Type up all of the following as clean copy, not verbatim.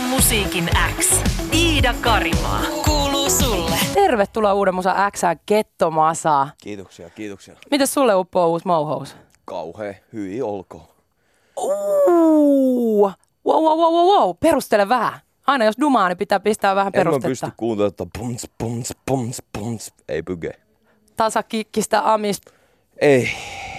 musiikin X. Iida Karimaa. Kuuluu sulle. Tervetuloa Uuden Musan X:ään Gettomasa. Kiitoksia. Mites sulle uppoo uusi Mohous? Kauhea, hyi olkoon. Wow. Perustele vähän. Aina jos dumaa, niin pitää pistää vähän perustetta. En mä pysty kuuntelemaan, pums. Ei pyge. Tasakikkistä amis. Ei.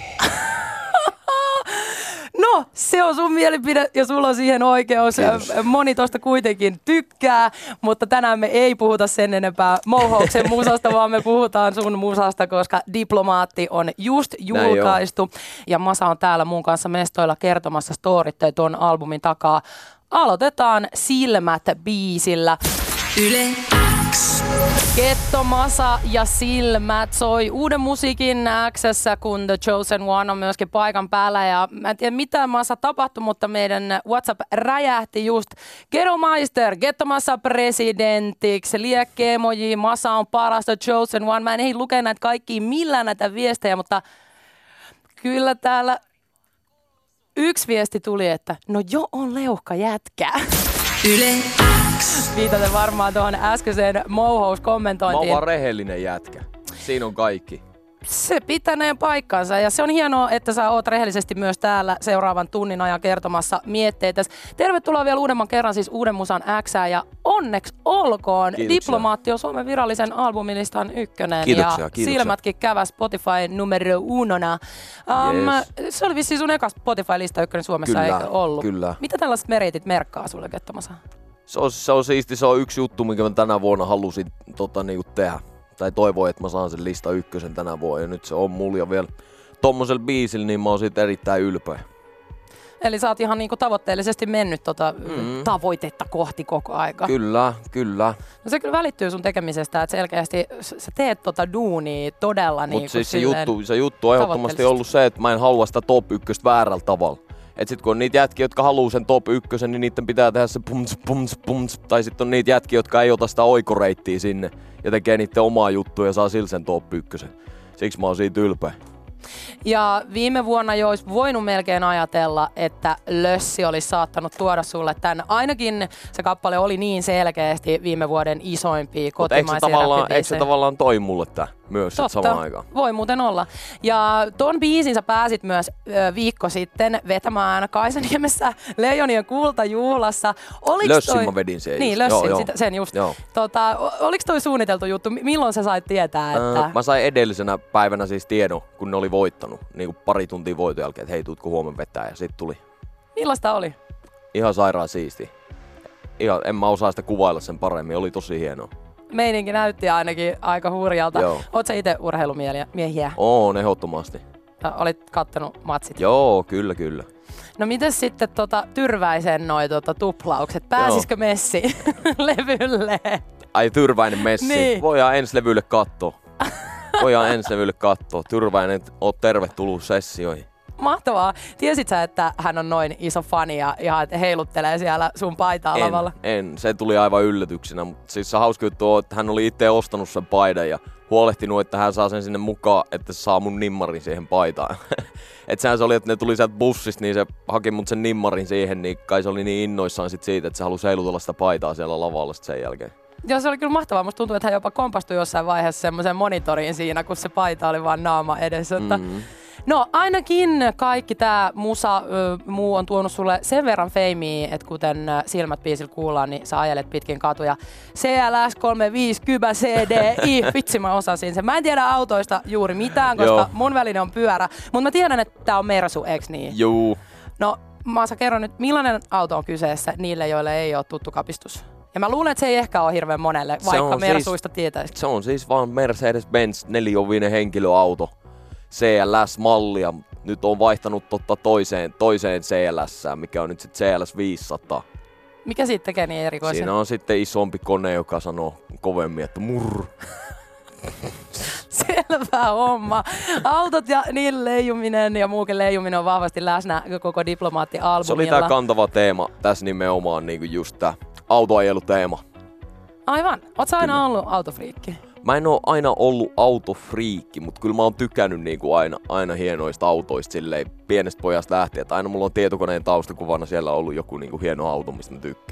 No, se on sun mielipide ja sulla on siihen oikeus. Kiitos. Moni tosta kuitenkin tykkää, mutta tänään me ei puhuta sen enempää Mohouksen musasta, vaan me puhutaan sun musasta, koska Diplomaatti on just julkaistu. Ja Masa on täällä mun kanssa mestoilla kertomassa storitteja tuon albumin takaa. Aloitetaan Silmät-biisillä. Yle X. Gettomasa ja Silmät soi uuden musiikin X:ssä, kun The Chosen One on myöskin paikan päällä. Ja mä en tiedä mitä Masa tapahtui, mutta meidän WhatsApp räjähti just. Geromeister, Gettomasa presidentiksi, liekkeemoji, Masa on paras, The Chosen One. Mä en ehdi lukea näitä kaikkia millään näitä viestejä, mutta kyllä täällä yksi viesti tuli, että no jo on leuhka jätkää. Yle X. Viitaten varmaan tuohon äskeiseen Mohous-kommentointiin. Mä oon vaan rehellinen jätkä. Siinä on kaikki. Se pitänee paikkansa ja se on hienoa, että sä oot rehellisesti myös täällä seuraavan tunnin ajan kertomassa mietteitäsi. Tervetuloa vielä uudemman kerran siis Uuden Musan X:ään ja onneksi olkoon. Kiitoksia. Diplomaatti on Suomen virallisen albumilistan ykkönen. Kiitoksia. Silmätkin käväs Spotify numero unona. Yes. Se oli vissiin sun eka Spotify-lista ykkönen Suomessa, Kyllä, eikö ollut? kyllä. Mitä tällaiset meritit merkkaa sulle Gettomasa? Se on siisti, se on yksi juttu, minkä mä tänä vuonna halusin niinku tehdä. Tai toivoin, että mä saan sen lista ykkösen tänä vuonna ja nyt se on mulla ja vielä tommosella biisillä, niin mä oon siitä erittäin ylpeä. Eli sä oot ihan niinku tavoitteellisesti mennyt tavoitetta kohti koko aika. Kyllä. No se kyllä välittyy sun tekemisestä, että selkeästi sä teet duunia todella Mutta niinku siis silleen se juttu on ehdottomasti ollut se, että mä en halua sitä top ykköstä väärällä tavalla. Et sit kun on niitä jätkiä, jotka haluu sen top ykkösen, niin niiden pitää tehdä se pums. Tai sit on niitä jätkiä, jotka ei ota sitä oikoreittiä sinne ja tekee niiden omaa juttua ja saa sillä sen top ykkösen. Siksi mä oon siitä ylpeä. Ja viime vuonna jo olisi voinut melkein ajatella, että Lössi olisi saattanut tuoda sulle tän. Ainakin se kappale oli niin selkeästi viime vuuden isoimpia kotimaisia räppibiisejä. Eikö se tavallaan toi mulle tää myös samaan aikaan? Voi muuten olla. Ja ton biisin sä pääsit myös viikko sitten vetämään Kaisaniemessä Leijonien kultajuhlassa. Lössin mä vedin sen niin, just. Lössin, sen just. Oliko toi suunniteltu juttu? Milloin sä sait tietää, että mä sain edellisenä päivänä siis tiedon, kun ne oli voittanut. Niin kuin pari tuntia voiton jälkeen, että hei, tuutko huomenna vetää, ja sit tuli. Millaista oli? Ihan sairaan siisti. En mä osaa sitä kuvailla sen paremmin, oli tosi hienoa. Meininki näytti ainakin aika hurjalta. Joo. Oot sä ite urheilumiehiä? Oon ehdottomasti. Olit kattonut matsit? Joo, kyllä. No mites sitten Tyrväisen tuplaukset? Pääsisikö Messi levylle? Ai Tyrväinen Messi. Niin. Voidaan ensi levylle kattoo. Tyrväinen, oot tervetullut sessioihin. Mahtavaa. Tiesit sä, että hän on noin iso fani ja ihan heiluttelee siellä sun paitaa lavalla? En. Se tuli aivan yllätyksenä. Mutta siis se hauska juttu on, että hän oli itse ostanut sen paidan ja huolehtinut, että hän saa sen sinne mukaan, että se saa mun nimmarin siihen paitaan. Että sehän se oli, että ne tuli sieltä bussista, niin se haki mut sen nimmarin siihen, niin kai se oli niin innoissaan sit siitä, että se halusi heilutella sitä paitaa siellä lavalla sen jälkeen. Joo, se oli kyllä mahtavaa. Musta tuntuu, että hän jopa kompastui jossain vaiheessa semmoiseen monitoriin siinä, kun se paita oli vaan naama edessä. No ainakin kaikki tää muu on tuonut sulle sen verran feimiä, että kuten Silmät-biisillä kuullaan, niin sä ajelet pitkin katuja. CLS 350 CDI, vitsi mä osasin sen. Mä en tiedä autoista juuri mitään, koska mun väline on pyörä, mutta mä tiedän, että tää on Mersu, eiks niin? Juu. No Masa, kerro nyt, millainen auto on kyseessä niille, joille ei ole tuttu kapistus? Ja mä luulen, että se ei ehkä ole hirveän monelle, vaikka Mersuista tietäisi. Se on siis vaan Mercedes-Benz 4-ovinen henkilöauto. CLS-mallia. Nyt on vaihtanut toiseen CLS-ään, mikä on nyt sitten CLS 500. Mikä siitä tekee niin erikoisen? Siinä on sitten isompi kone, joka sanoo kovemmin, että murr. Selvä homma. Autot ja niiden leijuminen ja muukin leijuminen on vahvasti läsnä koko Diplomaatti-albumilla. Se oli tää kantava teema tässä nimenomaan, niinku just tää autoajeluteema. Aivan. Oot sä aina ollut autofriikki? Mä en oo aina ollut autofriikki, mutta kyllä mä oon tykännyt niinku aina hienoista autoista silleen pienestä pojasta lähtien. Että aina mulla on tietokoneen taustakuvana siellä ollut joku niinku hieno auto, mistä mä tykkään.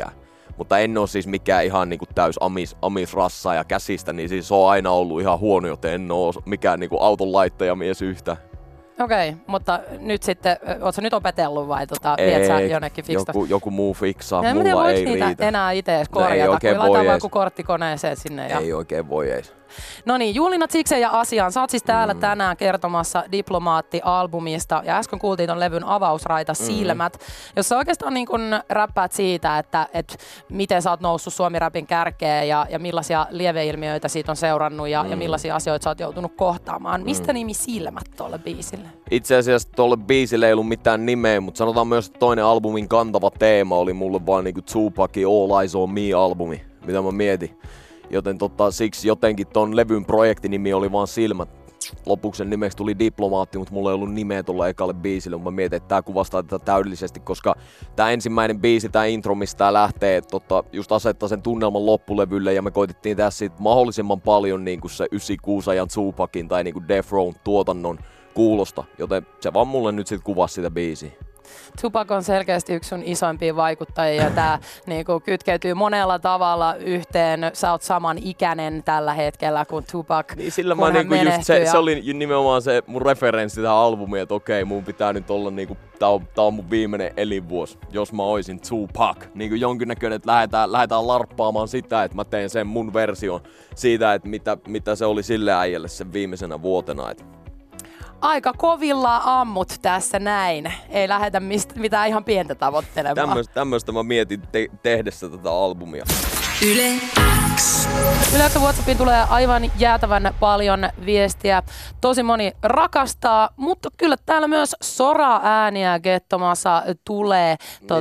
Mutta en oo siis mikään ihan niinku täys amisrassa ja käsistä, niin siis se on aina ollut ihan huono, joten en oo mikään niinku auton laittajamies yhtä. Okei, mutta nyt sitten, ootko sä nyt opetellut vai viet sä jonnekin fiksta? Joku muu fiksaa, en mulla tiedä, ei niitä riitä. enää itse edes korjata, ei oikein kun laitetaan voi vaan ees. joku korttikoneeseen sinne. Ja... Ei oikein voi ees. No niin, Juulinat Sikseen ja Asiaan. Sä oot siis täällä tänään kertomassa Diplomaatti-albumista ja äsken kuultiin ton levyn avausraita Silmät, jossa oikeastaan niin kun räppäät siitä, että miten sä oot noussut Suomi-räpin kärkeen ja millaisia lieveilmiöitä siitä on seurannut ja millaisia asioita sä oot joutunut kohtaamaan. Mistä nimi Silmät tolle biisille? Itse asiassa tolle biisille ei ollut mitään nimeä, mutta sanotaan myös, että toinen albumin kantava teema oli mulle vaan niinku Tupacin All Eyes on Me-albumi, mitä mä mietin. Joten siksi jotenkin ton levyn projektinimi oli vaan Silmät. Lopuksi sen nimeksi tuli Diplomaatti, mutta mulla ei ollut nimeä tuolla ekalle biisille, mutta mä mietin, että tää kuvastaa tätä täydellisesti, koska tää ensimmäinen biisi, tää intro, mistä tää lähtee, just asettaa sen tunnelman loppulevylle, ja me koitettiin tehdä siitä mahdollisimman paljon niin kuin se 96 ajan Tupacin tai niin kuin Death Row tuotannon kuulosta, joten se vaan mulle nyt sit kuvasi sitä biisiä. Tupac on selkeästi yksi sun isoimpia vaikuttajia ja tää niinku kytkeytyy monella tavalla yhteen. Sä oot saman ikäinen tällä hetkellä kuin Tupac, niin sillä kun mä niinku just se oli nimenomaan se mun referenssi tähän albumiin, että okei, mun pitää nyt olla niinku, tää on mun viimeinen elinvuosi, jos mä oisin Tupac. Niinku jonkinnäköinen, että lähdetään larppaamaan sitä, että mä teen sen mun version siitä, että mitä se oli sille äijälle sen viimeisenä vuotena. Aika kovilla ammut tässä näin. Ei lähdetä mitään ihan pientä tavoittelemaan. Tämmöstä mä mietin tehdessä tätä albumia. Yle X. Yle WhatsAppiin tulee aivan jäätävän paljon viestiä. Tosi moni rakastaa, mutta kyllä täällä myös sora-ääniä Gettomassa tulee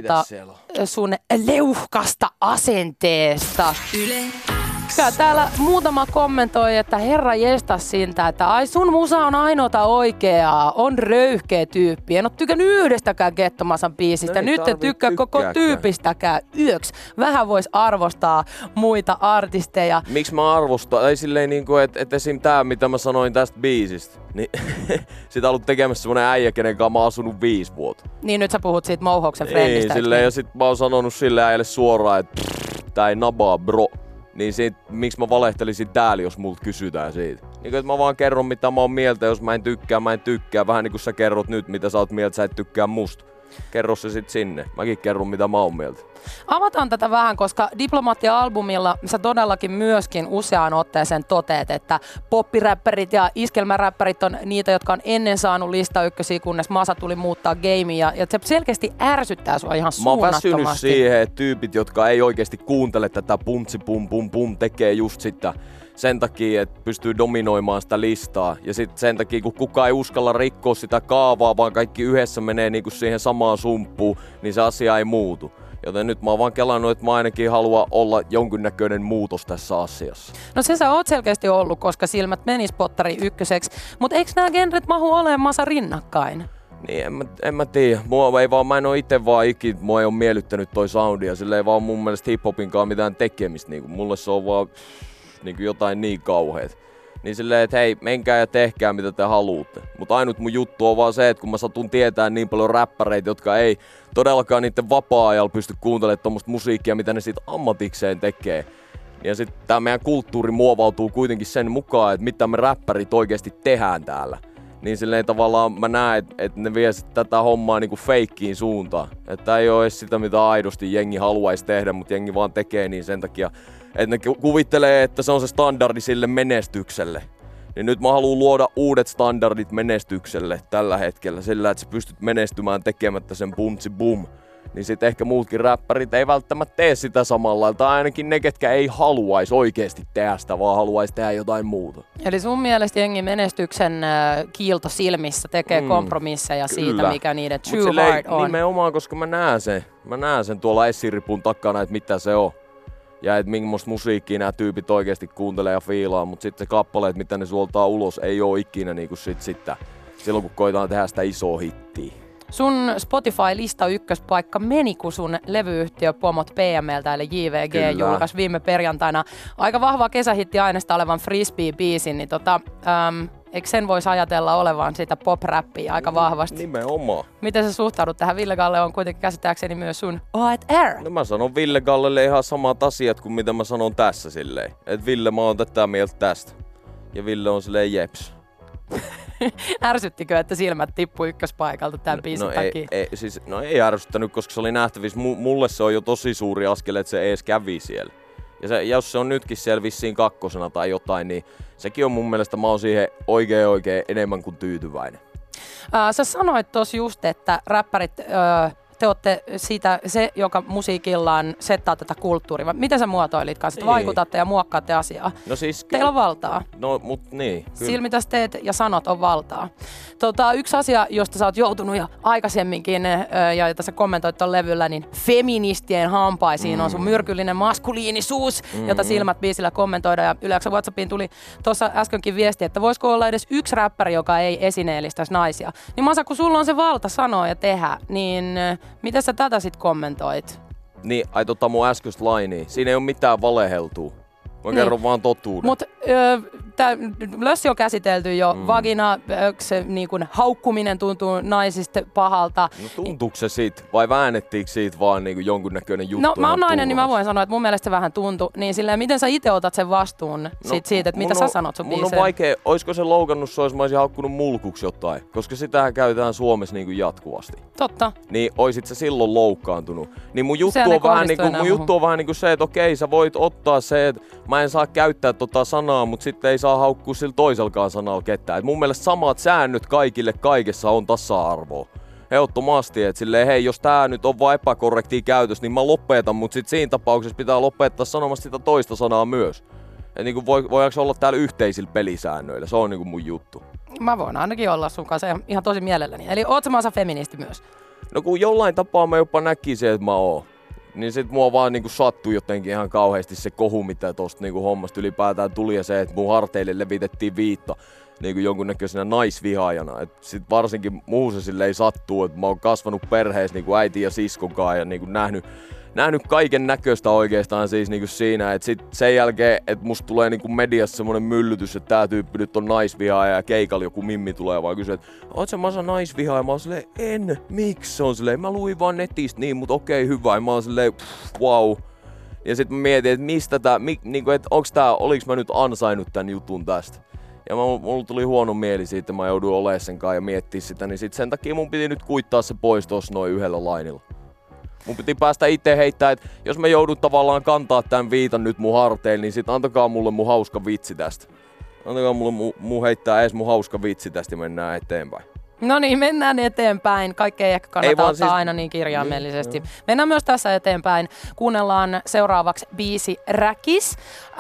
sun leuhkasta asenteesta. Yle Ja täällä muutama kommentoi, että herra jestas siltä, että ai sun musa on ainoata oikeaa, on röyhkeä tyyppi. En oo tykännyt yhdestäkään Gettomasan biisistä, nyt en tykkää koko tyypistäkään yöksi. Vähän vois arvostaa muita artisteja. Miksi mä arvostan? Ei silleen niinku, että esim. Tää mitä mä sanoin tästä biisistä, niin sitä on ollut tekemässä semmonen äijä, kenen kanssa mä oon asunut 5 vuotta. Niin nyt sä puhut siitä Mohoksen friendistä. Niin, silleen, ja sit mä oon sanonut sille äijälle suoraan, että tää ei nabaa bro. Niin miksi mä valehtelisin täällä, jos multa kysytään siitä. Niin että mä vaan kerron mitä mä oon mieltä, jos mä en tykkää. Vähän niin kuin sä kerrot nyt, mitä sä oot mieltä, sä et tykkää musta. Kerro se sit sinne. Mäkin kerron mitä mä oon mieltä. Avataan tätä vähän, koska Diplomaatti-albumilla sä todellakin myöskin useaan otteeseen toteet, että poppiräppärit ja iskelmäräppärit on niitä, jotka on ennen saanut lista ykkösiä, kunnes Masa tuli muuttaa gamea. Ja se selkeästi ärsyttää sua ihan suunnattomasti. Mä oon väsynyt siihen, että tyypit, jotka ei oikeasti kuuntele tätä puntsi pum pum pum, tekee just sitä. Sen takia, että pystyy dominoimaan sitä listaa. Ja sitten sen takia, kun kukaan ei uskalla rikkoa sitä kaavaa, vaan kaikki yhdessä menee niinku siihen samaan sumppuun, niin se asia ei muutu. Joten nyt mä oon vaan kelannut, että mä ainakin haluan olla jonkinnäköinen muutos tässä asiassa. No se sä oot selkeästi ollut, koska Silmät meni spottari ykköseksi. Mutta eikö nämä genret mahu olemaan Masa rinnakkain? Niin, en mä tiedä. Mä en oo ite vaan mua ei oo miellyttänyt toi soundi. Ja sillä ei vaan mun mielestä hiphopinkaan mitään tekemistä. Niin mulle se on vaan niin jotain niin kauheet. Niin silleen, että hei, menkää ja tehkää mitä te haluutte. Mutta ainut mun juttu on vaan se, että kun mä satun tietää niin paljon räppäreitä, jotka ei todellakaan niiden vapaa-ajalla pysty kuuntelemaan tommoista musiikkia, mitä ne siitä ammatikseen tekee. Ja sit tää meidän kulttuuri muovautuu kuitenkin sen mukaan, että mitä me räppärit oikeesti tehdään täällä. Niin silleen tavallaan mä näen, että ne vie tätä hommaa niinku feikkiin suuntaan. Että ei oo edes sitä, mitä aidosti jengi haluaisi tehdä, mutta jengi vaan tekee niin sen takia, että ne kuvittelee, että se on se standardi sille menestykselle. Niin nyt mä haluan luoda uudet standardit menestykselle tällä hetkellä, sillä että sä pystyt menestymään tekemättä sen puntsi bum. Niin sit ehkä muutkin räppärit ei välttämättä tee sitä samalla, tai ainakin ne, ketkä ei haluaisi oikeesti tehdä sitä, vaan haluaisi tehdä jotain muuta. Eli sun mielestä jengi menestyksen kiilto silmissä tekee kompromisseja siitä, mikä niiden true heart on. Nimenomaan, koska mä näen sen tuolla essiripun takana, että mitä se on. Ja että millaista musiikkia nämä tyypit oikeesti kuuntelee ja fiilaa, mutta sitten se kappaleet, mitä ne suoltaa ulos, ei oo ikinä niinku sitä. Silloin kun koetaan tehdä sitä isoa hittiä. Sun Spotify-lista ykköspaikka meni, kun sun levyyhtiö Pomot PMLtä eli JVG julkaisi viime perjantaina aika vahvaa kesähitti aineesta olevan Frisbee-biisin. Niin Eikö sen voisi ajatella olevan sitä pop-räppiä aika vahvasti? Nimenomaan. Miten sä suhtaudut tähän? Ville Galle on kuitenkin käsittääkseni myös sun Air. No mä sanon Ville Gallelle ihan samat asiat kuin mitä mä sanon tässä silleen. Et Ville, mä oon tätä mieltä tästä. Ja Ville on silleen jeps. Ärsyttikö, että silmät tippui ykköspaikalta tämän biisin takia? Ei ärsyttänyt, koska se oli nähtävissä. Mulle se on jo tosi suuri askel, että se ees kävi siellä. Ja jos se on nytkin siellä vissiin 2. tai jotain, niin sekin on mun mielestä, mä oon siihen oikein enemmän kuin tyytyväinen. Sä sanoit tossa just, että räppärit, te ootte se, joka musiikillaan settaa tätä kulttuuria. Miten sä muotoilit kanssa, että vaikutatte ja muokkaatte asiaa? No siis, teillä on valtaa. No, mut niin. Sillä mitä sä teet ja sanot on valtaa. Yksi asia, josta sä oot joutunut jo aikaisemminkin, ja jota sä kommentoit ton levyllä, niin feministien hampaisiin on sun myrkyllinen maskuliinisuus, jota silmät biisillä kommentoida. Ja Yle WhatsAppiin tuli tuossa äskenkin viesti, että voisiko olla edes yksi räppäri, joka ei esineellistäisi naisia. Niin Masa, kun sulla on se valta sanoa ja tehdä, niin miten sä tätä sit kommentoit? Niin, mun äskeistä lainia. Siinä ei ole mitään valeheltua. Mä kerron vaan totuuden. Mut lössi on käsitelty jo. Vagina, se niin kun haukkuminen tuntuu naisista pahalta. No tuntuuko se siitä? Vai väännettiinkö siitä vaan niin jonkunnäköinen juttu? No mä oon nainen, niin mä voin sanoa, että mun mielestä se vähän tuntui. Niin silleen, miten sä itse otat sen vastuun siitä, että mitä sä sanot sun biiseen? Mun on vaikea, oisko se loukannut sua, jos mä olisin haukkunut mulkuksi jotain? Koska sitähän käytetään Suomessa niin kuin jatkuvasti. Totta. Niin oisit sä silloin loukkaantunut. Niin mun juttu on vähän niin kuin se, että okei, sä voit ottaa se, että mä en saa käyttää tota sanaa, mutta sitten ei saa haukkua sillä toiselkaan sanalla ketään. Et mun mielestä samat säännöt kaikille kaikessa on tasa-arvoa. Ehdottomasti, että silleen, hei, jos tää nyt on vaan epäkorrektia käytös, niin mä lopetan, mutta sit siinä tapauksessa pitää lopettaa sanomasta sitä toista sanaa myös. Et niinku voidaanko olla täällä yhteisillä pelisäännöillä, se on niinku mun juttu. Mä voin ainakin olla sun kanssa ihan tosi mielelläni. Eli oot sä Masa feministi myös? No kun jollain tapaa mä jopa näkisin, että mä oon. Niin sit mua vaan niinku sattui jotenkin ihan kauheasti se kohu, mitä tosta niinku hommasta ylipäätään tuli, ja se, että mun harteille levitettiin viitta niinku jonkunnäköisenä naisvihaajana. Et sit varsinkin muuhun se silleen sattuu, että mä oon kasvanut perheessä niinku äitin ja siskonkaan ja niinku nähnyt kaiken näköistä oikeastaan siis niinku siinä, että sit sen jälkeen, että musta tulee niinku mediassa semmonen myllytys, että tää tyyppi nyt on naisvihaaja ja keikalla joku mimmi tulee vaan kysyä, että oot sä Masa naisvihaaja? Mä oon silleen, en, miksi? Se on silleen, mä luin vaan netistä niin, mut okei, hyvä. Ja mä oon silleen, wow. Ja sit mä mietin, että mistä tää, niinku, että oliks mä nyt ansainnut tän jutun tästä. Ja mulla tuli huono mieli siitä, että mä jouduin olemaan sen kanssa ja miettiä sitä, niin sit sen takia mun piti nyt kuittaa se pois tossa noin yhdellä lainilla. Mun piti päästä itse heittää, että jos mä joudun tavallaan kantaa tän viitan nyt mun harteille, niin sit antakaa mulle mun hauska vitsi tästä. Antakaa mulle mun heittää edes mun hauska vitsi tästä ja mennään eteenpäin. No niin, mennään eteenpäin. Kaikkea ei ehkä kannata ottaa siis aina niin kirjaimellisesti. Niin, mennään myös tässä eteenpäin. Kuunnellaan seuraavaksi biisi Räkis.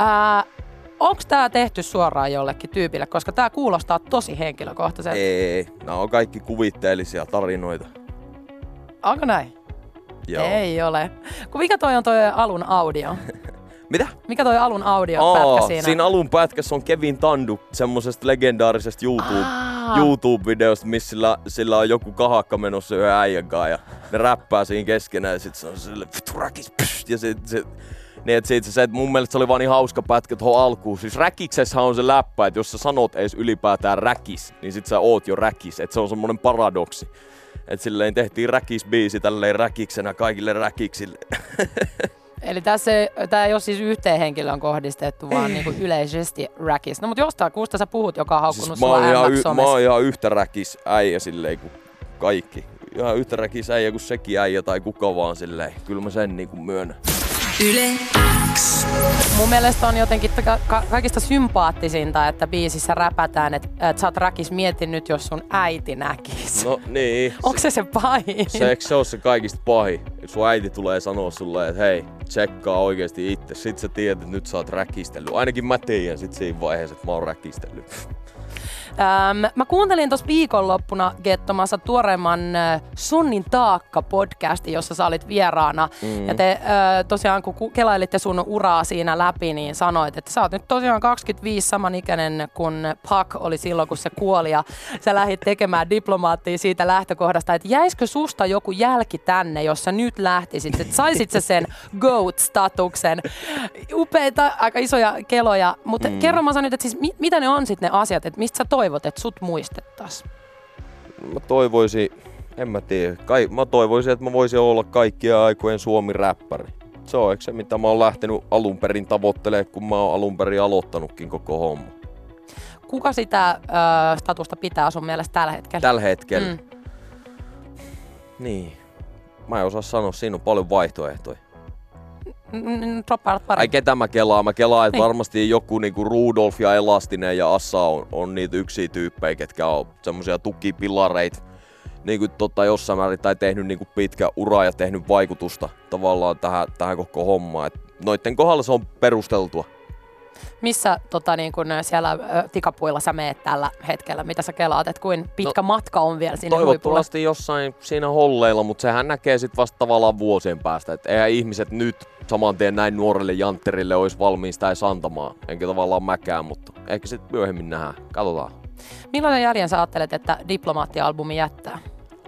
Onko tää tehty suoraan jollekin tyypille, koska tää kuulostaa tosi henkilökohtaiselta? Ei, nämä on kaikki kuvitteellisia tarinoita. Onko näin? Joo. Ei ole. Mikä toi on toi alun audio? Mitä? Mikä toi alun pätkä siinä? Siinä alun pätkässä on Kevin Tandu, semmosesta legendaarisesta YouTube-videosta, missä sillä on joku kahakka menossa yhden äijän kanssa ja ne räppää siinä keskenään ja sit se on silleen vittu räkis pst, ja niin et mun mielestä se oli vaan niin hauska pätkä tuohon alkuun. Siis räkiksessähän on se läppä, että jos sä sanot edes ylipäätään räkis, niin sit sä oot jo räkis. Et se on semmonen paradoksi. Et silleen tehtiin räkisbiisi tälleen räkiksenä kaikille räkiksille. Eli tää ei oo siis yhteen henkilöön kohdistettu, vaan niinku yleisesti räkis. No mut jostain kuusta sä puhut, joka on haukkunut siis sua somessa. Mä oon ihan yhtä räkis äijä silleen kuin kaikki. Ihan yhtä räkis äijä kuin sekin äijä tai kuka vaan silleen. Kyllä mä sen niinku myönnän. Yle X. Mun mielestä on jotenkin kaikista sympaattisinta, että biisissä räpätään, että sä oot räkis, mieti nyt, jos sun äiti näkis. No niin. Onko se pahin? Se on se kaikista pahin. Sun äiti tulee sanoa sulle, että hei, tsekkaa oikeesti itse. Sit sä tiedät, että nyt sä oot räkistellyt. Ainakin mä tiedän sit siinä vaiheessa, että mä oon räkistellyt. Mä kuuntelin tuossa viikonloppuna Gettomassa tuoreemman Sunnin taakka-podcastin, jossa sä olit vieraana. Ja te tosiaan, kun kelailitte sun uraa siinä läpi, niin sanoit, että sä oot nyt tosiaan 25 samanikäinen kuin Pac oli silloin, kun se kuoli. Ja sä lähdit tekemään diplomaattia siitä lähtökohdasta, että jäisikö susta joku jälki tänne, jos sä nyt lähtisit, että saisit sä sen GOAT-statuksen. Upeita, aika isoja keloja. Mutta kerro Masa nyt, että siis mitä ne on sitten ne asiat, että mistä sä toivot toivot, että sut muistettaisiin? Mä toivoisin, en mä tiedä, mä toivoisin, että mä voisin olla kaikkien aikojen Suomi-räppäri. Se on se, mitä mä oon lähtenyt alun perin tavoittelemaan, kun mä oon alun perin aloittanutkin koko homma. Kuka sitä statusta pitää sun mielestä tällä hetkellä? Tällä hetkellä? Niin. Mä en osaa sanoa, siinä on paljon vaihtoehtoja. Droppailet pari. Ai ketä mä kelaan? Mä kelaan, että niin. Varmasti joku niinku Rudolf ja Elastinen ja Assa on niitä yksiä tyyppejä, ketkä on semmosia tukipilareita niinku jossain määrin tai tehnyt niinku pitkä ura ja tehnyt vaikutusta tavallaan tähän koko hommaan. Et noitten kohdalla se on perusteltua. Missä niin kun siellä tikapuilla sä meet tällä hetkellä? Mitä sä kelaat, että kuin pitkä matka on vielä sinne huipulle? Toivottavasti jossain siinä holleilla, mutta sehän näkee sit vasta tavallaan vuosien päästä. Et eihän ihmiset nyt saman tien näin nuorelle jantterille olisi valmiin sitä edes antamaan. Enkä tavallaan mäkään, mutta ehkä sitten myöhemmin nähdään. Katsotaan. Millainen jäljen sä ajattelet, että Diplomaatti-albumi jättää?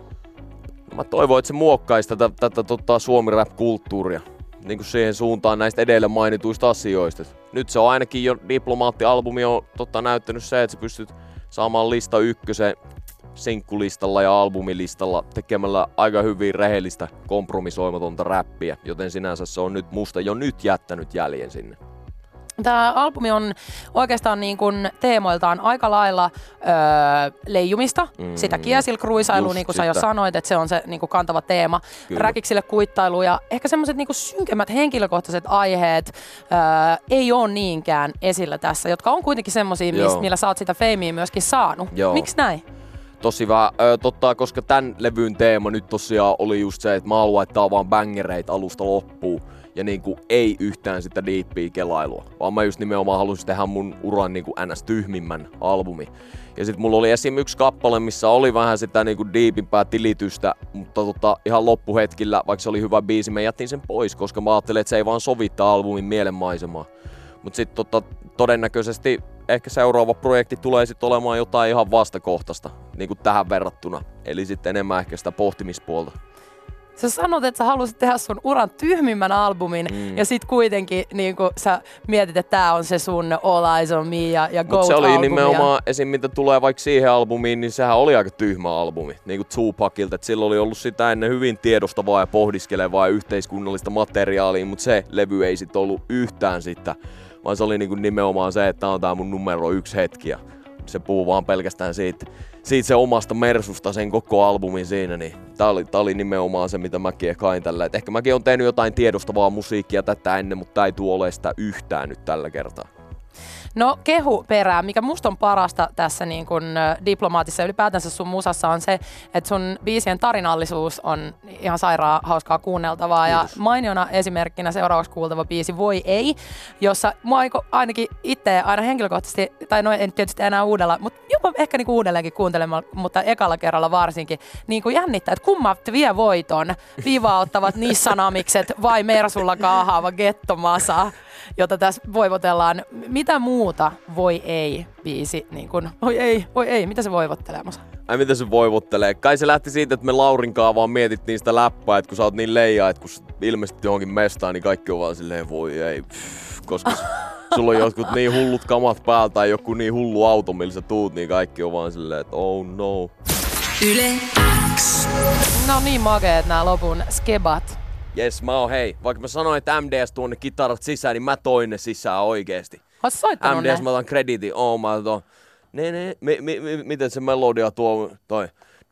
Mä toivon, että se muokkaisi tätä Suomi-rap-kulttuuria. Niin kuin siihen suuntaan näistä edellä mainituista asioista. Nyt se on ainakin jo Diplomaatti-albumi on näyttänyt se, että sä pystyt saamaan lista ykkösen sinkkulistalla ja albumilistalla tekemällä aika hyvin rehellistä kompromisoimatonta räppiä, joten sinänsä se on nyt musta jo nyt jättänyt jäljen sinne. Tämä albumi on oikeastaan niin kuin teemoiltaan aika lailla leijumista, sitä kiesilkruisailua, niin kuin sä jo sanoit, että se on se niin kuin kantava teema, räkiksille kuittailu ja ehkä semmoiset niin kuin synkemmät henkilökohtaiset aiheet ei ole niinkään esillä tässä, jotka on kuitenkin semmoisia, millä sä oot sitä feimiä myöskin saanut. Miksi näin? Tosi hyvä, koska tämän levyn teema nyt tosiaan oli just se, että mä haluan, että tää on vaan bängereitä alusta loppuun. Ja niinku ei yhtään sitä diippiä kelailua, vaan mä just nimenomaan halusin tehdä mun uran niinku ns. Tyhmimmän albumi. Ja sit mulla oli esim. Yksi kappale, missä oli vähän sitä niinku diipimpää tilitystä, mutta ihan loppuhetkillä, vaikka se oli hyvä biisi, mä jätin sen pois, koska mä ajattelin, että se ei vaan sovittaa albumin mielenmaisemaa. Mut sit todennäköisesti ehkä seuraava projekti tulee sit olemaan jotain ihan vastakohtaista, niinku tähän verrattuna. Eli sitten enemmän ehkä sitä pohtimispuolta. Sä sanot, että sä halusit tehdä sun uran tyhmimmän albumin ja sit kuitenkin niin sä mietit, että tää on se sun All Eyes on Me ja GOAT-albumi. Mut se oli nimenomaan, esim. Mitä tulee vaikka siihen albumiin, niin sehän oli aika tyhmä albumi. Niinku Tupacilta, että sillä oli ollut sitä ennen hyvin tiedostavaa ja pohdiskelevaa ja yhteiskunnallista materiaalia, mutta se levy ei sit ollut yhtään sitä. Vaan se oli niinku nimenomaan se, että tää on tää mun numero 1 hetki ja se puhuu vaan pelkästään siitä se omasta mersusta sen koko albumin siinä, niin tää oli nimenomaan se, mitä mäkin hain tällä. Et ehkä mäkin on tehnyt jotain tiedostavaa musiikkia tätä ennen, mutta tää ei tule ole sitä yhtään nyt tällä kertaa. No kehu perään, mikä musta on parasta tässä niin kun Diplomaatissa ja ylipäätänsä sun musassa on se, että sun biisien tarinallisuus on ihan sairaan hauskaa kuunneltavaa. Kiitos. Ja mainiona esimerkkinä seuraavaksi kuultava biisi Voi ei, jossa mua ainakin itse aina henkilökohtaisesti, tai no en tietysti enää uudella, mutta jopa ehkä niinku uudelleenkin kuuntelemaan, mutta ekalla kerralla varsinkin, niin kuin jännittää, että kummat vie voiton, viivauttavat nissanamikset vai Mersulla kaahaava gettomasa, jota tässä voivotellaan. Mitä muuta Voi ei biisi, niin kuin voi ei, mitä se voivottelee, Masa? Ai mitä se voivottelee? Kai se lähti siitä, että me Laurinkaan vaan mietittiin sitä läppää, että kun sä oot niin leijaa, että kun ilmestyt johonkin mestaan, niin kaikki on vaan silleen voi ei, koska sulla on jotkut niin hullut kamat päältä tai joku niin hullu auto, millä sä tuut, niin kaikki on vaan silleen, että oh no. Yle X. No niin makeet nää lopun skebat. Jes, mä oon hei. Vaikka mä sanoin, että MDS tuonne kitarat sisään, niin mä toin ne sisään oikeesti. Oot soittanut MDS ne? mä otan krediitin. Mä otan. Miten se melodia tuo toi?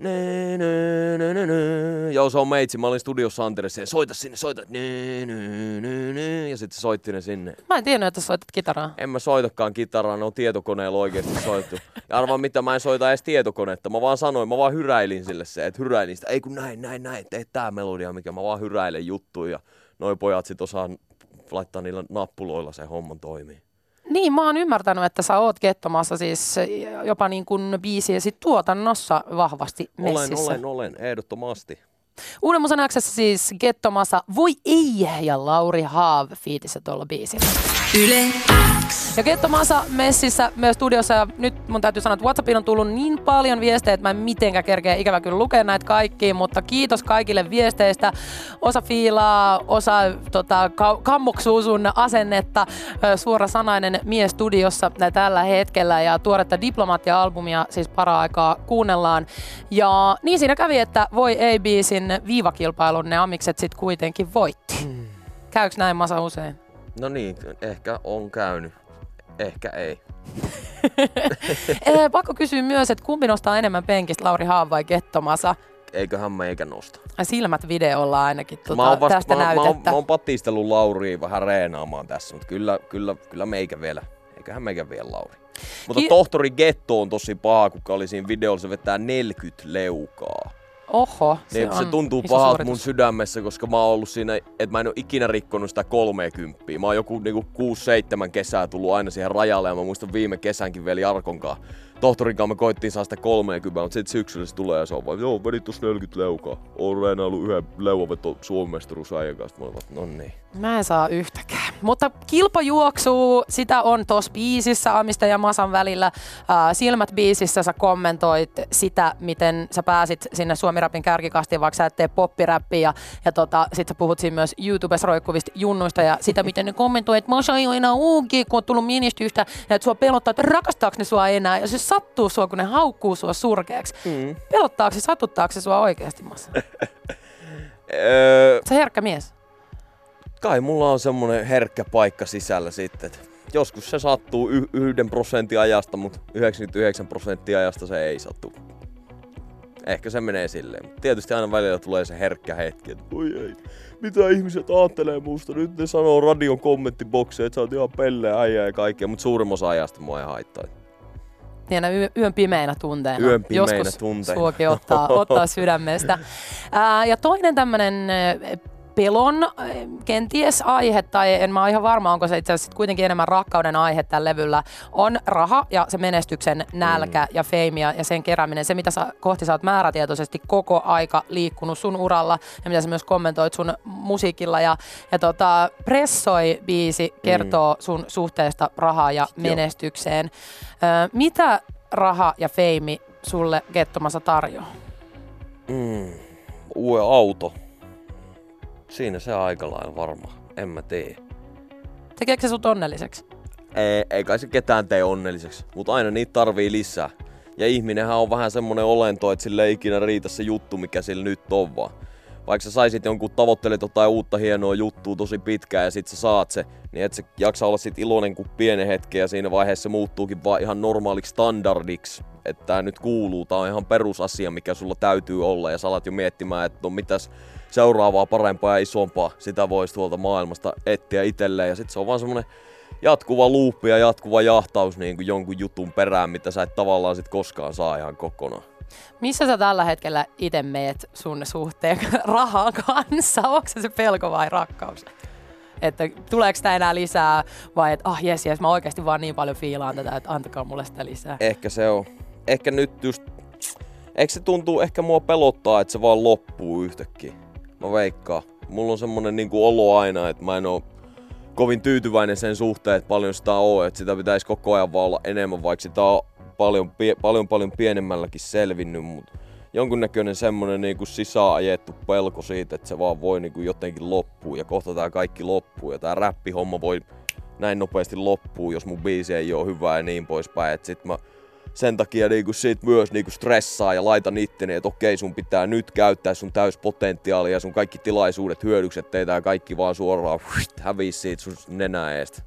Joo, se on meitsi. Mä olin studiossa Anteressa ja soita sinne, soita. Ja sit se soitti ne sinne. Mä en tiennyt, että soitat kitaraa. En mä soitakaan kitaraa, ne on tietokoneella oikeesti soittu. Ja arvaa mitä, mä en soita edes tietokonetta. Mä vaan sanoin, mä vaan hyräilin sille se, että hyräilin sitä. Ei kun näin, tee tää melodia, mikä mä vaan hyräilen juttuja. Ja noi pojat sit osaa laittaa niillä nappuloilla sen homman toimii. Niin, mä oon ymmärtänyt, että sä oot Gettomassa siis jopa niin kuin biisiesi tuotannossa vahvasti messissä. Olen, ehdottomasti. Uuden musan X:ssä siis Gettomassa Voi ei ja Lauri Haav fiitissä tuolla biisillä. Yle X. Ja Getto Masa messissä myös studiossa, ja nyt mun täytyy sanoa, että WhatsAppiin on tullut niin paljon viestejä, että mä en mitenkään kerkeä ikävä kyllä lukea näitä kaikkia, mutta kiitos kaikille viesteistä. Osa fiilaa, osa kammoksuu sun asennetta. Suorasanainen mies studiossa tällä hetkellä, ja tuoretta Diplomaattia-albumia siis para-aikaa kuunnellaan. Ja niin siinä kävi, että Voi A-biisin viivakilpailun ne amikset sit kuitenkin voitti. Käykö näin Masa usein? No niin, ehkä on käynyt. Ehkä ei. Pakko kysyä myös, että kumpi nostaa enemmän penkistä, Lauri Haan vai Getto Masa? Eiköhän meikä nosta. Silmät videolla ainakin tästä näytettä. Mä oon patistellut Lauria vähän reenaamaan tässä, mutta kyllä meikä vielä. Eiköhän meikä vielä Lauri. Mutta tohtori Getto on tosi paha, kuka oli siinä videolla, se vetää 40 leukaa. Oho, se tuntuu pahalta mun sydämessä, koska mä oon ollut siinä, että mä en oo ikinä rikkonut sitä 30. Mä oon joku 6-7 kesää tullut aina siihen rajalle, ja mä muistan viime kesänkin vielä Jarkonkaan. Tohtorinkaan me koittiin saa sitä 30, mutta sitten syksyllä se tulee ja se on vaan, joo, vedit tossa 40 leukaa. Oon reenaillut yhden leuaveto Suomen mestaruusäijän kanssa. Mä olin vaan, no niin. Mä en saa yhtäkään. Mutta kilpajuoksuu, sitä on tossa biisissä Amista ja Masan välillä. Silmät-biisissä sä kommentoit sitä, miten sä pääsit sinne Suomi-rapin kärkikastiin, vaikka sä et tee poppiräppiä. Ja sit sä puhut siinä myös YouTubessa roikkuvista junnuista ja sitä, miten ne kommentoi, että Masa ei ole enää uuki, kun on tullut menestystä. Ja että sua pelottaa, että rakastaako ne sua enää. Ja se sattuu sua, kun ne haukkuu sua surkeaksi. Pelottaako se, satuttaako se sua oikeasti, Masa? Sä herkkä mies. Kai mulla on semmonen herkkä paikka sisällä sitten. Joskus se sattuu 1% ajasta, mutta 99% ajasta se ei sattu. Ehkä se menee silleen. Tietysti aina välillä tulee se herkkä hetki, että voi ei, mitä ihmiset aattelee musta. Nyt ne sanoo radion kommenttibokseen, että sä oot ihan pelleä äijä ja kaikkea, mutta suurin osa ajasta mua ei haittaa. Niin yön pimeinä tunteina. Yön pimeinä joskus tunteina. Suokin ottaa sydämestä. Ja toinen tämmönen pelon kenties aihe, tai en mä ole ihan varma, onko se itse asiassa kuitenkin enemmän rakkauden aihe tällä levyllä, on raha ja se menestyksen nälkä ja feimiä ja sen kerääminen. Se, mitä kohti sä oot määrätietoisesti koko aika liikkunut sun uralla ja mitä sä myös kommentoit sun musiikilla. Ja Pressoi-biisi kertoo sun suhteesta rahaan ja menestykseen. Mitä raha ja feimi sulle Getto Masa tarjoaa? Uue auto. Siinä se aika lailla varmaan. En mä tee. Tekeekö se sut onnelliseksi? Ei kai se ketään tee onnelliseksi, mutta aina niitä tarvii lisää. Ja ihminenhän on vähän semmonen olento, että sille ei ikinä riitä se juttu, mikä sillä nyt on vaan. Vaikka sä saisit jonkun, tavoittelet jotain uutta hienoa juttua tosi pitkään ja sit sä saat se, niin et sä jaksa olla sit iloinen kuin pienen hetken ja siinä vaiheessa se muuttuukin vaan ihan normaaliksi standardiksi. Että tää nyt kuuluu, tää on ihan perusasia, mikä sulla täytyy olla ja sä alat jo miettimään, että no mitäs seuraavaa parempaa ja isompaa sitä voisi tuolta maailmasta etsiä itselleen. Ja sit se on vaan semmonen jatkuva luuppi ja jatkuva jahtaus niin kuin jonkun jutun perään, mitä sä et tavallaan sit koskaan saa ihan kokonaan. Missä sä tällä hetkellä ite meet sun suhteen rahan kanssa? Onko se pelko vai rakkaus? Että tuleeko sitä enää lisää vai että jes, mä oikeasti vaan niin paljon fiilaan tätä, että antakaa mulle sitä lisää? Ehkä se on. Ehkä nyt just, eikö se tuntuu, ehkä mua pelottaa, että se vaan loppuu yhtäkkiä. Mä veikkaan. Mulla on semmonen niinku olo aina, että mä en oo kovin tyytyväinen sen suhteen, että paljon sitä on, että sitä pitäisi koko ajan vaan olla enemmän, vaikka sitä on paljon pienemmälläkin selvinnyt, mutta jonkunnäköinen semmonen niinku sisäänajettu pelko siitä, että se vaan voi niinku jotenkin loppua ja kohta tää kaikki loppuu ja tää räppihomma voi näin nopeasti loppuu, jos mun biisi ei oo hyvä ja niin poispäin, että sit mä sen takia niinku siitä myös niinku stressaa ja laitan itteni, että okei, sun pitää nyt käyttää sun täyspotentiaalia ja sun kaikki tilaisuudet hyödykset teitä ja kaikki vaan suoraan hävii siitä sun nenää eestä.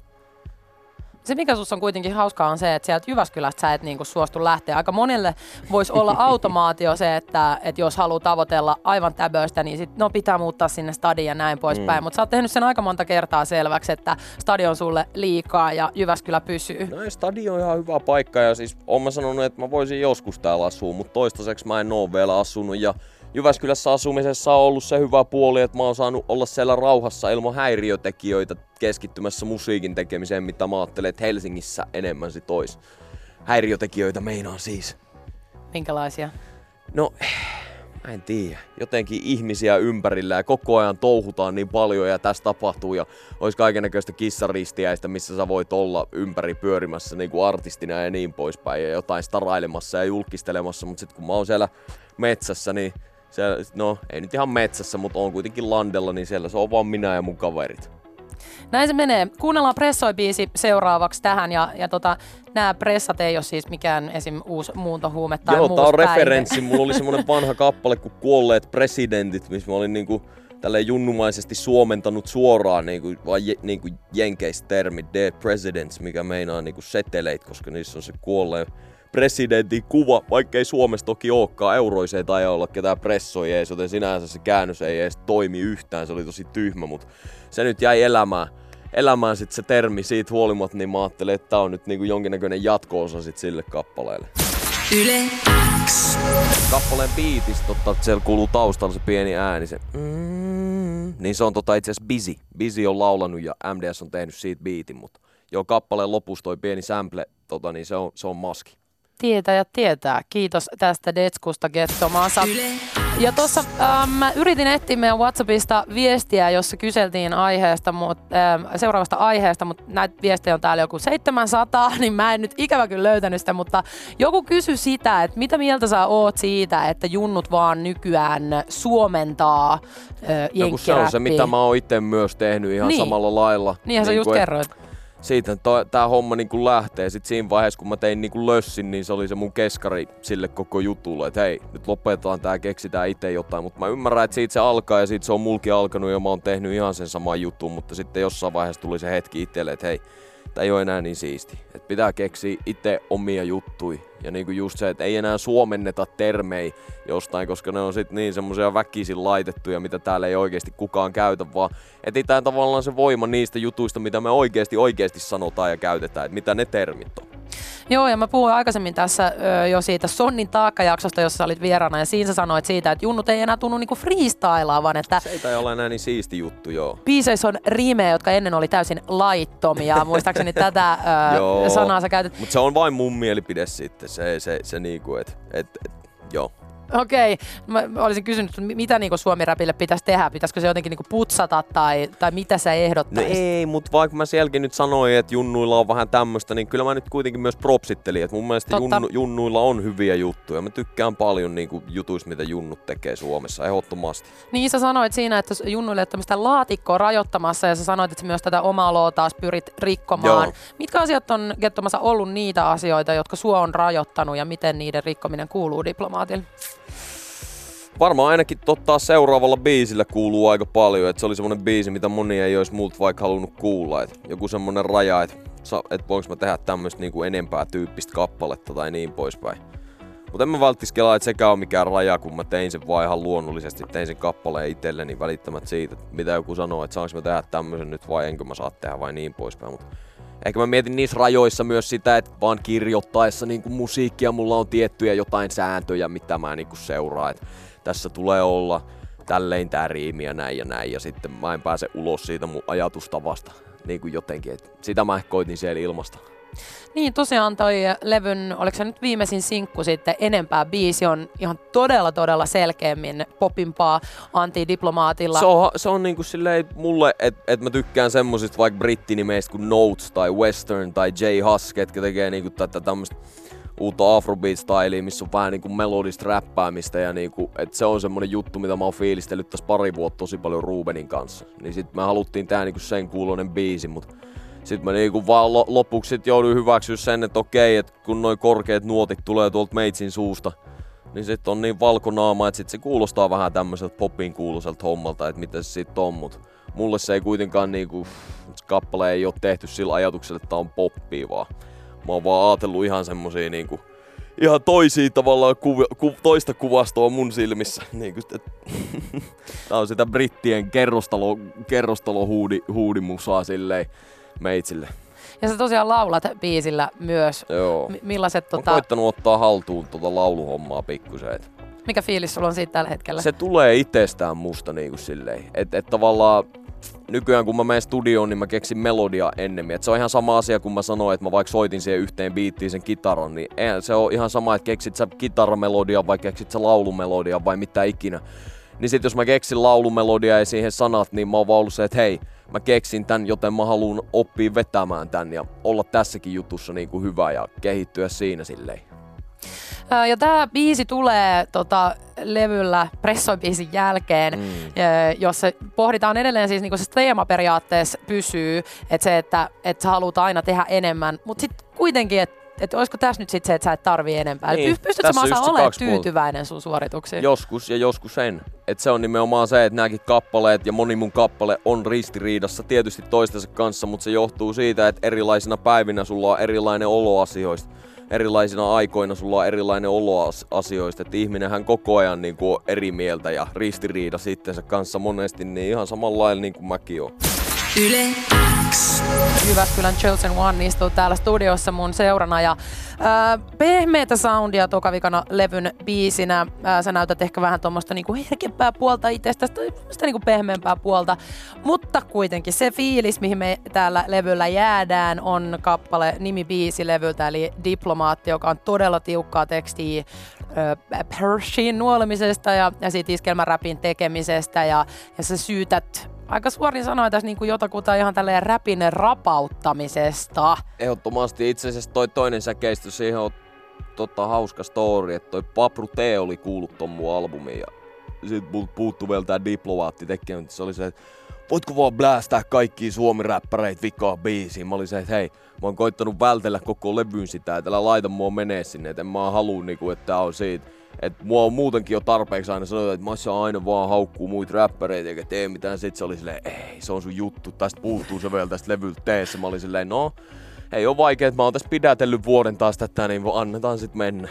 Se, mikä sussa on kuitenkin hauskaa, on se, että sieltä Jyväskylästä sä et niinku suostu lähteä. Aika monelle voisi olla automaatio se, että jos haluaa tavoitella aivan täböistä, niin sit, pitää muuttaa sinne stadion ja näin poispäin. Mutta sä oot tehnyt sen aika monta kertaa selväksi, että stadion on sulle liikaa ja Jyväskylä pysyy. No stadion on ihan hyvä paikka ja siis oon mä sanonut, että mä voisin joskus täällä asua, mutta toistaiseksi mä en oo vielä asunut. Ja Jyväskylässä asumisessa on ollut se hyvä puoli, että mä oon saanut olla siellä rauhassa ilman häiriötekijöitä keskittymässä musiikin tekemiseen, mitä mä ajattelen, että Helsingissä enemmän sit ois. Häiriötekijöitä meinaan siis. Minkälaisia? No, Mä en tiedä. Jotenkin ihmisiä ympärillä ja koko ajan touhutaan niin paljon ja tässä tapahtuu ja olisi kaikennäköistä kissaristiäistä, missä sä voit olla ympäri pyörimässä niin kuin artistina ja niin poispäin ja jotain starailemassa ja julkistelemassa, mutta sitten kun mä oon siellä metsässä, niin no ei nyt ihan metsässä, mutta on kuitenkin landella, niin siellä se on vaan minä ja mun kaverit. Näin se menee. Kuunnellaan Pressoi-biisi seuraavaksi tähän ja nämä pressat ei ole siis mikään esim. Uusi muuntohuume tai Joo, tää on päihde. referenssi. Mulla oli semmonen vanha kappale kuin Kuolleet presidentit, missä mä olin niinku tälleen junnumaisesti suomentanut suoraan niinku jenkeistä termi Dead Presidents, mikä meinaa niinku seteleit, koska niissä on se kuolleen presidentin kuva, vaikkei Suomessa toki olekaan, euroissa ei taida olla ketään pressoi ees, joten sinänsä se käännös ei edes toimi yhtään, se oli tosi tyhmä, mutta se nyt jäi elämään sit se termi siitä huolimatta, niin mä ajattelin, että tää on nyt niinku jonkinnäköinen jatko-osa sit sille kappaleelle. Yle X. Kappaleen biitistä, siellä kuuluu taustalla se pieni ääni, se niin se on itse asiassa Busy. Busy on laulanut ja MDS on tehnyt siitä biitin, mutta joo, kappaleen lopussa toi pieni sample, niin se on maski. Tietää. Kiitos tästä Detskusta Gettomasa. Ja tuossa mä yritin etsiä meidän WhatsAppista viestiä, jossa kyseltiin seuraavasta aiheesta, mutta näitä viestejä on täällä joku 700, niin mä en nyt ikävä kyllä löytänyt sitä, mutta joku kysyi sitä, että mitä mieltä sä oot siitä, että junnut vaan nykyään suomentaa jenkkiräppiä. No kun se on se, mitä mä oon itse myös tehnyt ihan samalla lailla. Niinhän sä just kerroit. Siitä tää homma niinku lähtee. Sitten siinä vaiheessa, kun mä tein niinku lössin, niin se oli se mun keskari sille koko jutulle, että hei, nyt lopetetaan tää, keksitään itse jotain. Mutta mä ymmärrän, että siitä se alkaa ja siitä se on mulkin alkanut ja mä oon tehnyt ihan sen saman jutun, mutta sitten jossain vaiheessa tuli se hetki itselle, että hei, tää ei oo enää niin siisti. Että pitää keksiä itse omia juttui. Ja niinku just se, että ei enää suomenneta termejä jostain, koska ne on sit niin semmosia väkisin laitettuja, mitä täällä ei oikeesti kukaan käytä, vaan etsitään tavallaan se voima niistä jutuista, mitä me oikeesti sanotaan ja käytetään, että mitä ne termit on. Joo, ja mä puhuin aikaisemmin tässä jo siitä Sonnin taakkajaksosta, jossa sä olit vieraana, ja siinä sä sanoit siitä, että junnut ei enää tunnu niinku freestylaa, vaan että se ei ole enää niin siisti juttu, joo. Biiseissä on riimejä, jotka ennen oli täysin laittomia, muistaakseni tätä sanaa sä käytät. Mutta se on vain mun mielipide sitten, se niinku, joo. Okei. Mä olisin kysynyt, mitä niinku suomi-räpille pitäisi tehdä? Pitäisikö se jotenkin niinku putsata tai mitä sä ehdottaisit? No ei, mutta vaikka mä sielläkin nyt sanoin, että junnuilla on vähän tämmöstä, niin kyllä mä nyt kuitenkin myös propsittelin, että mun mielestä junnuilla on hyviä juttuja. Mä tykkään paljon niinku jutuista, mitä junnut tekee Suomessa, ehdottomasti. Niin sä sanoit siinä, että junnuille ei ole tämmöistä laatikkoa rajoittamassa ja sä sanoit, että sä myös tätä omaa lootaas pyrit rikkomaan. Joo. Mitkä asiat on Gettomassa ollut niitä asioita, jotka sua on rajoittanut ja miten niiden rikkominen kuuluu diplomaatille? Varmaan ainakin seuraavalla biisillä kuuluu aika paljon, että se oli semmonen biisi, mitä moni ei olisi multa vaikka halunnut kuulla. Et joku semmonen raja, että voinko mä tehdä tämmöistä niinku enempää tyyppistä kappaletta tai niin poispäin. Mutta en mä välttiskelaa, että sekään on mikään raja, kun mä tein sen vaan ihan luonnollisesti. Tein sen kappaleen itselleni välittämät siitä, mitä joku sanoo, että saanko mä tehdä tämmöisen nyt vai enkö mä saa tehdä vai niin poispäin. Mut ehkä mä mietin niissä rajoissa myös sitä, että vaan kirjoittaessa niinku musiikkia mulla on tiettyjä jotain sääntöjä, mitä mä niinku seuraan. Tässä tulee olla tälleen tää riimi ja näin ja sitten mä en pääse ulos siitä mun ajatustavasta niin kuin jotenkin, että sitä mä koitin siellä ilmasta. Niin tosiaan toi levyn, oliko se nyt viimeisin sinkku sitten enempää biisi on ihan todella selkeämmin popimpaa antidiplomaatilla. Se on niinku silleen mulle, että mä tykkään semmosista vaikka brittinimeistä kuin Notes tai Western tai J Hus, ketkä tekee niinku tätä tämmöstä uutta afrobeat-styliä, missä on vähän niinku melodista räppäämistä ja niinku, että se on semmonen juttu, mitä mä oon fiilistellyt tässä pari vuotta tosi paljon Rubenin kanssa. Niin sit me haluttiin tää niinku sen kuuloinen biisi, mut sit mä niinku vaan lopuksi sit jouduin hyväksyä sen, että okei, että kun noi korkeat nuotit tulee tuolta meitsin suusta, niin sit on niin valkonaama, että sit se kuulostaa vähän tämmöiseltä popin kuuloiselta hommalta, että mitä se sit on, mut mulle se ei kuitenkaan niinku, kappale ei oo tehty sillä ajatuksella, että tää on poppia vaan. Mä oon vaan ajatellut ihan semmosia niinku, ihan toisia tavallaan toista kuvastoa mun silmissä. Niinku, tää on sitä brittien kerrostalo huudimusaa silleen meitsille. Ja sä tosiaan laulat biisillä myös. Joo. Millaiset Mä oon koittanut ottaa haltuun lauluhommaa pikkusen. Mikä fiilis sulla on siitä tällä hetkellä? Se tulee itsestään musta niinku silleen. Et tavallaan nykyään kun mä menen studioon, niin mä keksin melodia ennemmin. Et se on ihan sama asia, kun mä sanoin, että mä vaikka soitin siihen yhteen biittiin sen kitaran, niin eihän se on ihan sama, että keksit sä kitaramelodia vai keksit sä laulumelodia vai mitä ikinä. Niin sit jos mä keksin laulumelodia ja siihen sanat, niin mä oon vaan ollut se, että hei, mä keksin tän, joten mä haluun oppia vetämään tän ja olla tässäkin jutussa niin kuin hyvä ja kehittyä siinä silleen. Ja tää biisi tulee levyllä Pressoin-biisin jälkeen, jossa pohditaan edelleen siis niinku se teema periaatteessa pysyy, että se, että sä haluat aina tehdä enemmän, mutta sitten kuitenkin, että olisiko tässä nyt sit se, että sä et tarvii enempää. Niin, pystytkö Masa olemaan tyytyväinen sun suorituksiin? Joskus ja joskus en. Et se on nimenomaan se, että nämäkin kappaleet ja moni mun kappale on ristiriidassa tietysti toistensa kanssa, mutta se johtuu siitä, että erilaisina päivinä sulla on erilainen olo asioista. Erilaisina aikoina sulla on erilainen olo asioista, että ihminenhän koko ajan niin kuin on eri mieltä ja ristiriida sittensä kanssa monesti, niin ihan samalla lailla niin kuin mäkin oon. Yle X. Jyväskylän Chosen One istuu täällä studiossa mun seurana ja pehmeätä soundia toka vikana levyn biisinä. Sä näytät ehkä vähän tuommoista niinku herkempää puolta itsestäsi tai sitä niinku pehmeämpää puolta, mutta kuitenkin se fiilis, mihin me täällä levyllä jäädään, on kappale nimibiisi levyltä eli Diplomaatti, joka on todella tiukkaa tekstiä Pershin nuolemisesta ja siitä iskelmäräpin tekemisestä ja sä syytät aika suorin sanoin tässä niin kuin jotakuta ihan tälleen räpin rapauttamisesta. Ehdottomasti itse asiassa toi toinen säkeistö, siihen on hauska story, että toi Papru T oli kuullut ton mun albumin ja sit puuttuu vielä tää Diplomaatti tekemään. Se oli se, että voitko vaan blästää kaikkia suomi-räppäreitä vikaa biisiin. Mä olin se, että hei, mä oon koittanut vältellä koko levyn sitä, että älä laita mua menee sinne, et en mä halua niinku, että tää on siitä. Et mua on muutenkin jo tarpeeksi aina sanottu, että Massa aina vaan haukkuu muita räppäreitä eikä tee mitään. Sit se oli silleen, ei, se on sun juttu, tästä puuttuu se vielä tästä levyltä teessä. Mä olin silleen, no, ei oo vaikea, että mä oon tässä pidätellyt vuoden taas tätä, niin annetaan sit mennä.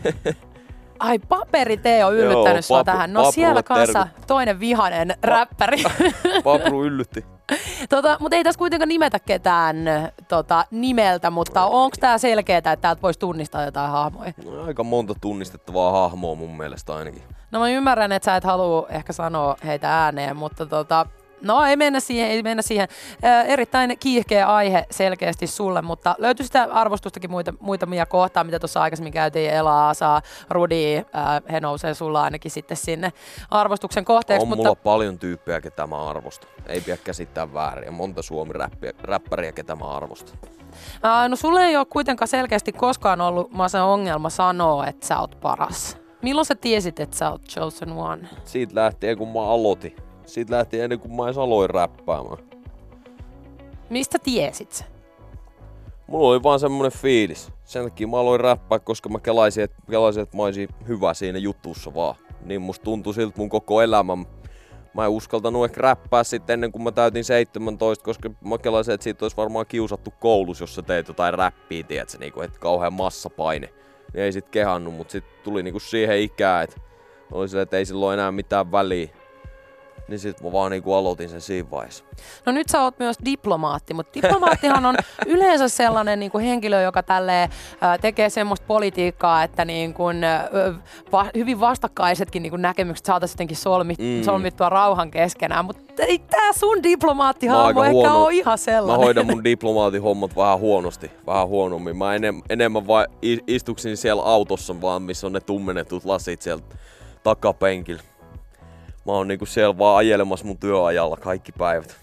Ai, Paperi T on yllyttänyt sua tähän. No siellä kanssa toinen vihainen räppäri. Papru yllytti. Mutta ei tässä kuitenkaan nimetä ketään nimeltä, mutta onko tää selkeää, että täältä voisi tunnistaa jotain hahmoja? No, aika monta tunnistettavaa hahmoa mun mielestä ainakin. No mä ymmärrän, että sä et halua ehkä sanoa heitä ääneen, mutta no ei mennä siihen. Erittäin kiihkeä aihe selkeästi sulle, mutta löytyy sitä arvostustakin muutamia kohtaa, mitä tuossa aikaisemmin käytiin. Ela, Asa, Rudi, he nousee sulla ainakin sitten sinne arvostuksen kohteeksi. On mulla paljon tyyppejä, ketä mä arvostan. Ei pidä käsittää väärin. Ja monta suomi-räppäriä, ketä mä arvostan. No sulle ei ole kuitenkaan selkeästi koskaan ollut Masen ongelma sanoa, että sä oot paras. Milloin sä tiesit, että sä oot Chosen One? Siitä lähtien, kun mä aloitin. Siitä lähtien ennen kuin mä edes aloin räppäämään. Mistä tiesit sä? Mulla oli vaan semmonen fiilis. Sen takia mä aloin räppää, koska mä kelaisin, että mä olisin hyvä siinä jutussa vaan. Niin musta tuntui siltä mun koko elämä. Mä en uskaltanut ehkä räppää sitten ennen kuin mä täytin 17, koska mä kelaisin, että siitä olisi varmaan kiusattu koulussa, jos sä teet jotain räppiä, tiedätkö, niinku, että kauhean massapaine. Niin ei sit kehannut, mut sit tuli niinku siihen ikään, että oli silleen, että ei silloin enää mitään väliä. Niin sit mä vaan niinku aloitin sen siinä vaiheessa. No nyt sä oot myös diplomaatti, mutta diplomaattihan on yleensä sellainen niinku henkilö, joka tälleen tekee semmoista politiikkaa, että niinku, hyvin vastakkaisetkin niinku näkemykset saataisiin jotenkin solmittua rauhan keskenään. Mutta ei tää sun diplomaattihahmo ehkä ole ihan sellainen. Mä hoidan mun diplomaattihommat vähän huonosti, vähän huonommin. Mä enemmän vaan istuksin siellä autossa vaan, missä on ne tummennetut lasit siellä takapenkillä. Mä oon niinku siellä vaan ajelemassa mun työajalla kaikki päivät.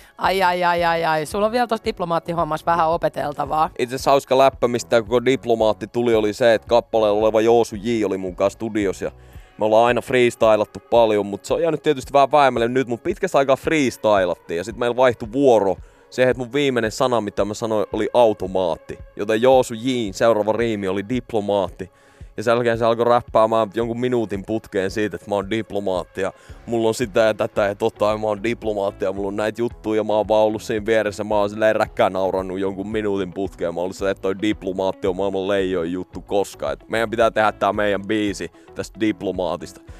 Ai. Sulla on vielä tossa diplomaattihommassa vähän opeteltavaa. Itse asiassa hauska läppä, mistä koko diplomaatti tuli, oli se, että kappaleella oleva Joosu J oli mun kanssa studios. Ja me ollaan aina freestylattu paljon, mutta se on jäänyt tietysti vähän vähemmälle nyt, mutta pitkästä aikaa freestylattiin. Ja sit meillä vaihtui vuoro. Se, että mun viimeinen sana, mitä mä sanoin, oli automaatti. Joten Joosu J:n seuraava riimi oli diplomaatti. Ja sen jälkeen se alkoi räppäämään jonkun minuutin putkeen siitä, että mä oon diplomaatti ja mulla on sitä ja tätä ja tota ja mä oon diplomaatti ja mulla on näitä juttuja ja mä oon vaan ollut siinä vieressä. Mä oon silleen räkkään naurannut jonkun minuutin putkeen. Mä oon ollut silleen, että toi diplomaatti on maailman leijoin juttu koskaan. Et meidän pitää tehdä tää meidän biisi tästä diplomaatista.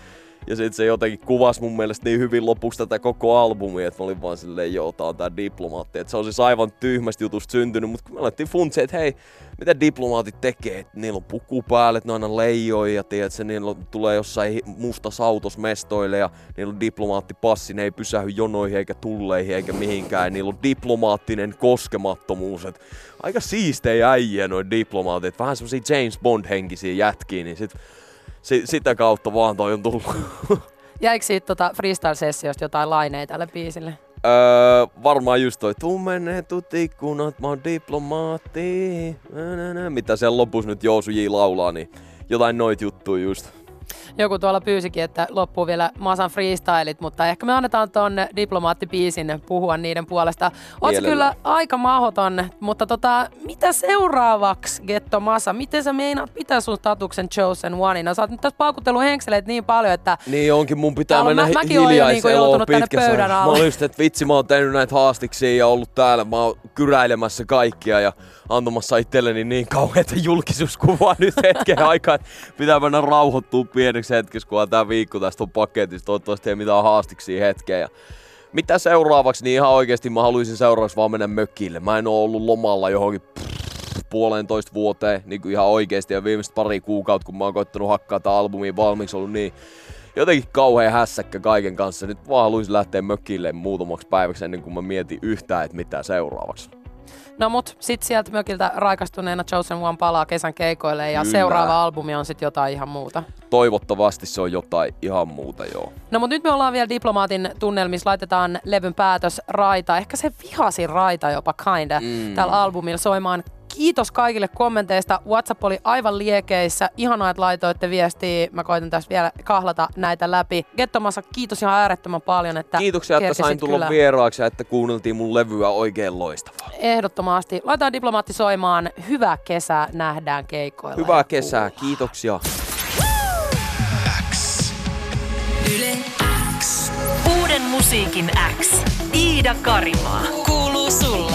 Ja sit se jotenkin kuvasi mun mielestä niin hyvin lopuksi tätä koko albumia, että mä olin vaan silleen, joo, tää on tää Diplomaatti. Et se on siis aivan tyhmästä jutusta syntynyt, mutta kun me alettiin funtsiin, että hei, mitä diplomaatit tekee, että niillä on puku päälle, että ne aina leijoi ja tiedätkö, niillä tulee jossain mustas autos mestoille ja niillä on diplomaattipassi, ne ei pysähy jonoihin eikä tulleihin eikä mihinkään, niillä on diplomaattinen koskemattomuus. Et aika siistejä äijä noin diplomaatit, vähän semmosia James Bond-henkisiä jätkiä, niin sitä kautta vaan toi on tullut. Jäikö siitä freestyle-sessiosta jotain laineita tälle biisille? Varmaan just toi tummennetut ikkunat, mä oon diplomaatti. Mitä siellä lopussa nyt Joosu J laulaa, niin jotain noit juttuja just. Joku tuolla pyysikin, että loppuu vielä Masan freestylit, mutta ehkä me annetaan ton diplomaattibiisin puhua niiden puolesta. Oot kyllä aika mahdoton, mutta mitä seuraavaksi, Getto Masa? Miten sä meinaat pitää sun statuksen Chosen Oneina? Sä oot nyt tässä paukutellut henkseleet niin paljon, että... Niin onkin, mun pitää mennä hiljaiseloon pitkässä. Mä oon just, että vitsi, mä oon tehnyt näitä haastiksia ja ollut täällä. Mä oon kyräilemässä kaikkia ja antamassa itselleni niin kauheita julkisuuskuvaa nyt hetken aikaa, että pitää mennä rauhoittua pieneksi hetkessä, kun on tää viikko tästä on paketista. Toivottavasti ei mitään haastiksia hetkeä. Ja mitä seuraavaksi, niin ihan oikeesti mä haluaisin seuraavaksi vaan mennä mökille. Mä en oo ollut lomalla johonkin 1,5 vuoteen, niin kuin ihan oikeesti. Ja viimeiset pari kuukautta, kun mä oon koittanut hakkaa tää albumia valmiiksi, ollut niin jotenkin kauhean hässäkkä kaiken kanssa. Nyt vaan haluaisin lähteä mökille muutamaksi päiväksi ennen kuin mä mietin yhtään, että mitä seuraavaksi. No mut sit sieltä mökiltä raikastuneena Chosen One palaa kesän keikoille ja seuraava albumi on sit jotain ihan muuta. Toivottavasti se on jotain ihan muuta, joo. No mut nyt me ollaan vielä Diplomaatin tunnelmissa, laitetaan levyn päätösraita, ehkä se vihasin raita jopa kinda tällä albumilla soimaan. Kiitos kaikille kommenteista. WhatsApp oli aivan liekeissä. Ihanaa, että laitoitte viestiä. Mä koitan tässä vielä kahlata näitä läpi. Getto Masa, kiitos ihan äärettömän paljon, että kiitoksia, että sain tulla vieraaksi ja että kuunneltiin mun levyä oikein loistavaa. Ehdottomasti. Laitetaan Diplomaatti soimaan. Hyvää kesää. Nähdään keikoilla. Hyvää kesää. Kiitoksia. X. Yle X. Uuden musiikin X. Iida Karimaa. Kuuluu sulle.